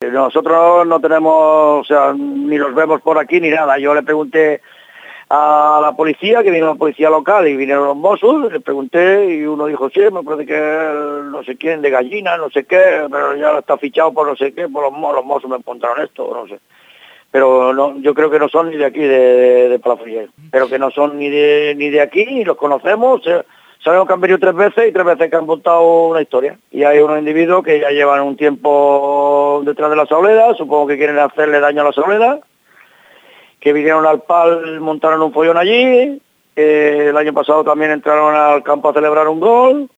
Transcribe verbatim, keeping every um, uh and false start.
nosotros no tenemos, o sea, ni los vemos por aquí ni nada. Yo le pregunté a la policía, que vino la policía local y vinieron los Mossos, le pregunté y uno dijo, sí, me parece que no sé quién, de Gallina, no sé qué, pero ya está fichado por no sé qué, por los, los Mossos me encontraron esto, no sé. Pero no, yo creo que no son ni de aquí, de, de, de Palafrugell, pero que no son ni de ni de aquí, ni los conocemos, eh, sabemos que han venido tres veces y tres veces que han montado una historia. Y hay unos individuos que ya llevan un tiempo detrás de la Sauleda, supongo que quieren hacerle daño a la Sauleda, que vinieron al P A L, montaron un follón allí, eh, el año pasado también entraron al campo a celebrar un gol,